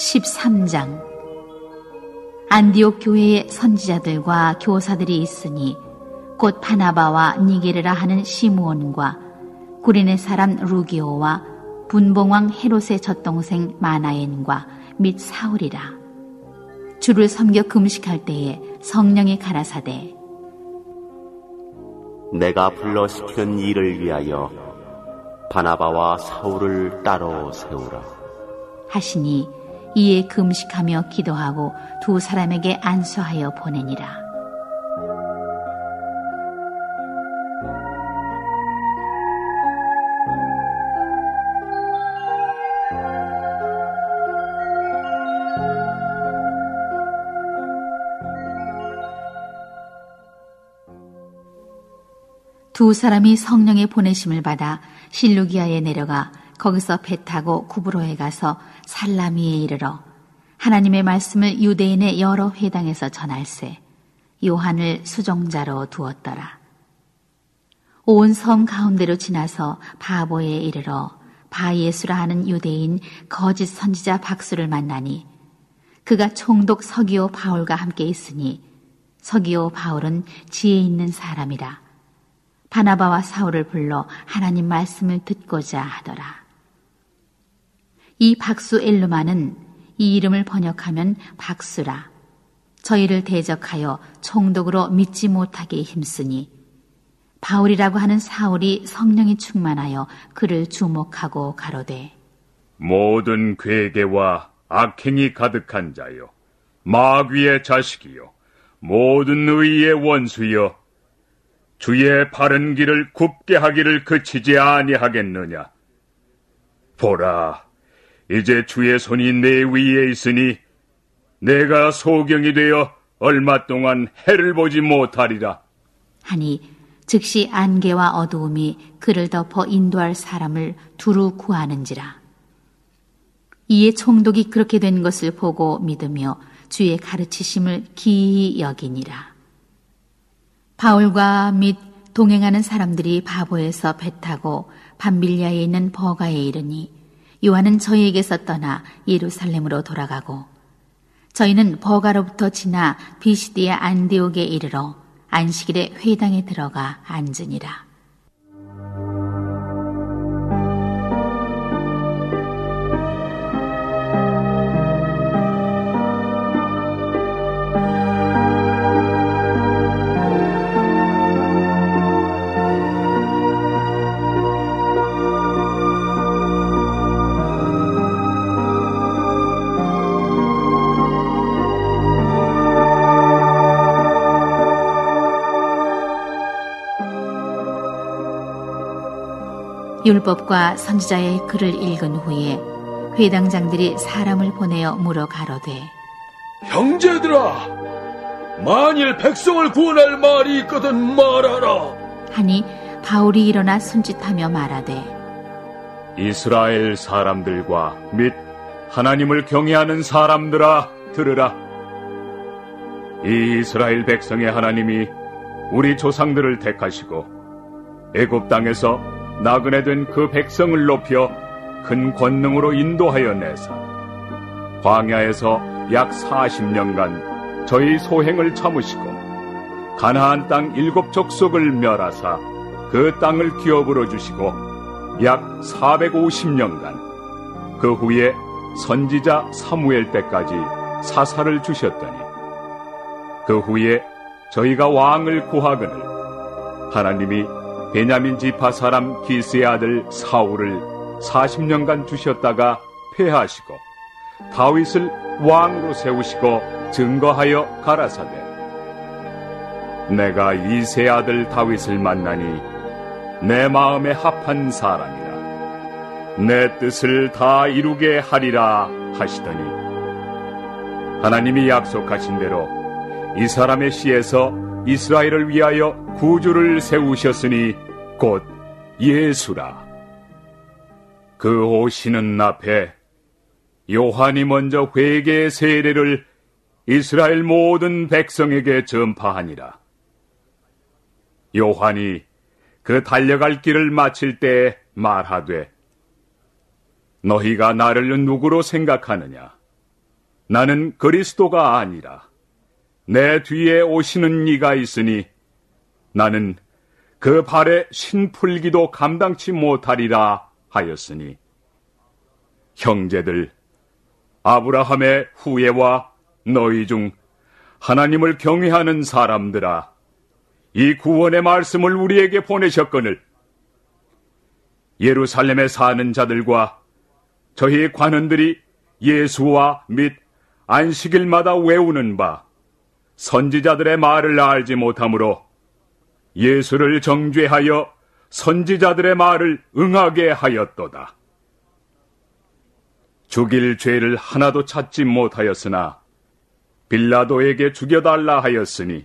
13장. 안디옥 교회에 선지자들과 교사들이 있으니 곧 바나바와 니게르라 하는 시므온과 구레네 사람 루기오와 분봉왕 헤롯의 젖동생 마나엔과 및 사울이라. 주를 섬겨 금식할 때에 성령이 가라사대 내가 불러 시키는 일을 위하여 바나바와 사울을 따로 세우라 하시니 이에 금식하며 기도하고 두 사람에게 안수하여 보내니라. 두 사람이 성령의 보내심을 받아 실루기아에 내려가 거기서 배 타고 구브로에 가서 살라미에 이르러 하나님의 말씀을 유대인의 여러 회당에서 전할세 요한을 수종자로 두었더라. 온 섬 가운데로 지나서 바보에 이르러 바예수라 하는 유대인 거짓 선지자 박수를 만나니 그가 총독 서기오 바울과 함께 있으니 서기오 바울은 지혜 있는 사람이라. 바나바와 사울을 불러 하나님 말씀을 듣고자 하더라. 이 박수 엘루마는 이 이름을 번역하면 박수라. 저희를 대적하여 총독으로 믿지 못하게 힘쓰니 바울이라고 하는 사울이 성령이 충만하여 그를 주목하고 가로되 모든 괴계와 악행이 가득한 자요 마귀의 자식이요 모든 의의 원수여 주의 바른 길을 굽게 하기를 그치지 아니하겠느냐. 보라, 이제 주의 손이 내 위에 있으니 내가 소경이 되어 얼마 동안 해를 보지 못하리라. 하니 즉시 안개와 어두움이 그를 덮어 인도할 사람을 두루 구하는지라. 이에 총독이 그렇게 된 것을 보고 믿으며 주의 가르치심을 기이히 여기니라. 바울과 및 동행하는 사람들이 바보에서 배 타고 밤빌리아에 있는 버가에 이르니 요한은 저희에게서 떠나 예루살렘으로 돌아가고 저희는 버가로부터 지나 비시디아 안디옥에 이르러 안식일에 회당에 들어가 앉으니라. 율법과 선지자의 글을 읽은 후에 회당장들이 사람을 보내어 물어 가로되 형제들아, 만일 백성을 구원할 말이 있거든 말하라. 하니 바울이 일어나 손짓하며 말하되 이스라엘 사람들과 및 하나님을 경외하는 사람들아 들으라. 이 이스라엘 백성의 하나님이 우리 조상들을 택하시고 애굽 땅에서 나그네 된 그 백성을 높여 큰 권능으로 인도하여 내사 광야에서 약 40년간 저희 소행을 참으시고 가나안 땅 7 족속을 멸하사 그 땅을 기업으로 주시고 약 450년간 그 후에 선지자 사무엘 때까지 사사를 주셨더니 그 후에 저희가 왕을 구하거늘 하나님이 베냐민 지파 사람 기스의 아들 사울을 40년간 주셨다가 폐하시고 다윗을 왕으로 세우시고 증거하여 가라사대 내가 이새의 아들 다윗을 만나니 내 마음에 합한 사람이라 내 뜻을 다 이루게 하리라 하시더니 하나님이 약속하신 대로 이 사람의 씨에서 이스라엘을 위하여 구주를 세우셨으니 곧 예수라. 그 오시는 앞에 요한이 먼저 회개의 세례를 이스라엘 모든 백성에게 전파하니라. 요한이 그 달려갈 길을 마칠 때 말하되 너희가 나를 누구로 생각하느냐? 나는 그리스도가 아니라 내 뒤에 오시는 이가 있으니 나는 그 발에 신풀기도 감당치 못하리라 하였으니, 형제들, 아브라함의 후예와 너희 중 하나님을 경외하는 사람들아, 이 구원의 말씀을 우리에게 보내셨거늘 예루살렘에 사는 자들과 저희 관원들이 예수와 및 안식일마다 외우는 바 선지자들의 말을 알지 못하므로 예수를 정죄하여 선지자들의 말을 응하게 하였도다. 죽일 죄를 하나도 찾지 못하였으나 빌라도에게 죽여달라 하였으니,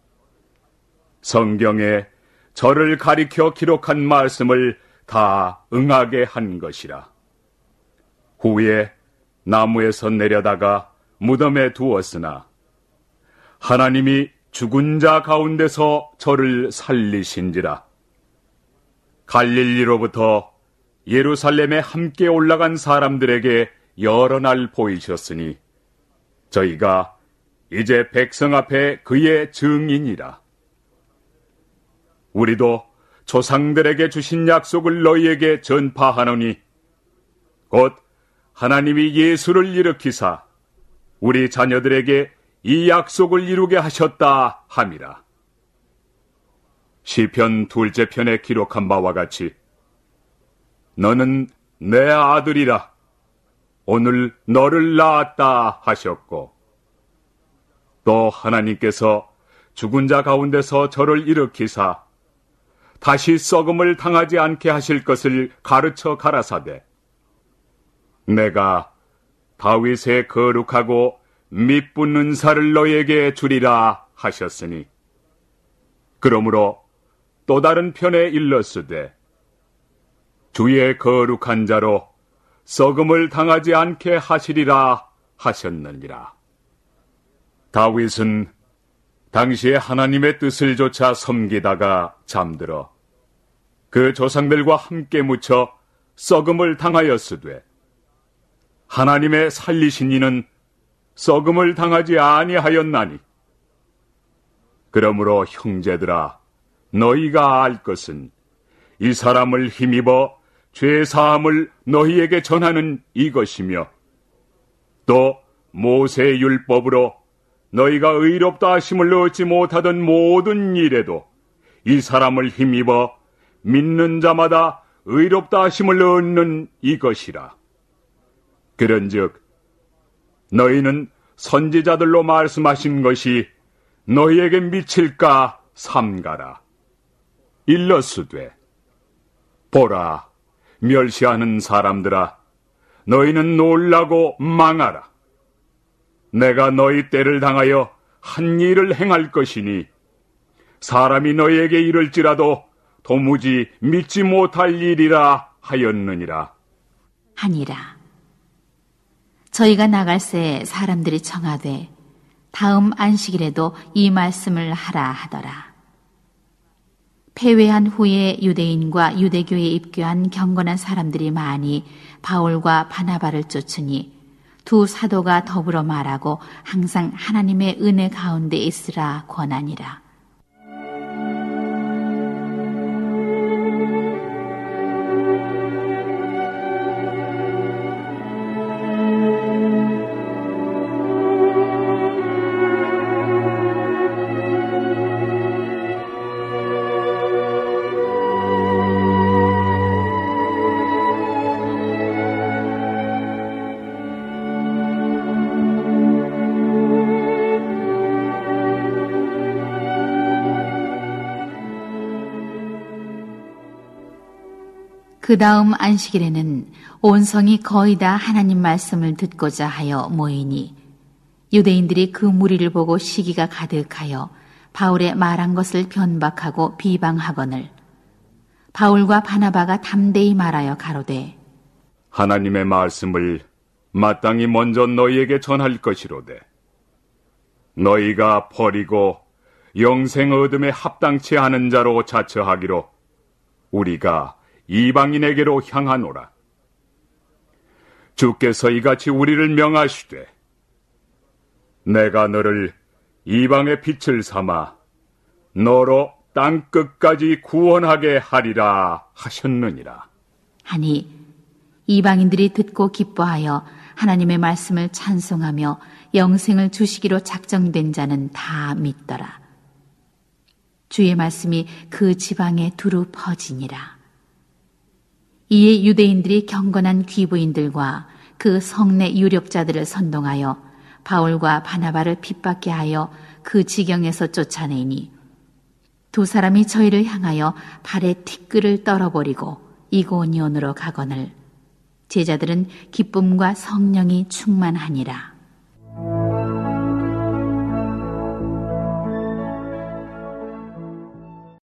성경에 저를 가리켜 기록한 말씀을 다 응하게 한 것이라. 후에 나무에서 내려다가 무덤에 두었으나 하나님이 죽은 자 가운데서 저를 살리신지라. 갈릴리로부터 예루살렘에 함께 올라간 사람들에게 여러 날 보이셨으니 저희가 이제 백성 앞에 그의 증인이라. 우리도 조상들에게 주신 약속을 너희에게 전파하노니 곧 하나님이 예수를 일으키사 우리 자녀들에게 이 약속을 이루게 하셨다 함이라. 시편 2째 편에 기록한 바와 같이 너는 내 아들이라, 오늘 너를 낳았다 하셨고, 또 하나님께서 죽은 자 가운데서 저를 일으키사 다시 썩음을 당하지 않게 하실 것을 가르쳐 가라사대, 내가 다윗의 거룩하고 밑붙는 살을 너에게 주리라 하셨으니, 그러므로 또 다른 편에 일렀으되 주의 거룩한 자로 썩음을 당하지 않게 하시리라 하셨느니라. 다윗은 당시에 하나님의 뜻을 조차 섬기다가 잠들어 그 조상들과 함께 묻혀 썩음을 당하였으되, 하나님의 살리신 이는 썩음을 당하지 아니하였나니, 그러므로 형제들아, 너희가 알 것은 이 사람을 힘입어 죄사함을 너희에게 전하는 이것이며, 또 모세의 율법으로 너희가 의롭다 하심을 얻지 못하던 모든 일에도 이 사람을 힘입어 믿는 자마다 의롭다 하심을 얻는 이것이라. 그런즉 너희는 선지자들로 말씀하신 것이 너희에게 미칠까 삼가라. 일러스되 보라, 멸시하는 사람들아, 너희는 놀라고 망하라. 내가 너희 때를 당하여 한 일을 행할 것이니 사람이 너희에게 이를지라도 도무지 믿지 못할 일이라 하였느니라. 하니라. 저희가 나갈새 사람들이 청하되 다음 안식일에도 이 말씀을 하라 하더라. 폐회한 후에 유대인과 유대교에 입교한 경건한 사람들이 많이 바울과 바나바를 쫓으니 두 사도가 더불어 말하고 항상 하나님의 은혜 가운데 있으라 권하니라. 그 다음 안식일에는 온 성이 거의 다 하나님 말씀을 듣고자 하여 모이니 유대인들이 그 무리를 보고 시기가 가득하여 바울의 말한 것을 변박하고 비방하거늘 바울과 바나바가 담대히 말하여 가로되 하나님의 말씀을 마땅히 먼저 너희에게 전할 것이로되 너희가 버리고 영생 얻음에 합당치 않은 자로 자처하기로 우리가 이방인에게로 향하노라. 주께서 이같이 우리를 명하시되 내가 너를 이방의 빛을 삼아 너로 땅 끝까지 구원하게 하리라 하셨느니라. 하니 이방인들이 듣고 기뻐하여 하나님의 말씀을 찬송하며 영생을 주시기로 작정된 자는 다 믿더라. 주의 말씀이 그 지방에 두루 퍼지니라. 이에 유대인들이 경건한 귀부인들과 그 성내 유력자들을 선동하여 바울과 바나바를 핍박게 하여 그 지경에서 쫓아내니 두 사람이 저희를 향하여 발에 티끌을 떨어버리고 이고니온으로 가거늘 제자들은 기쁨과 성령이 충만하니라.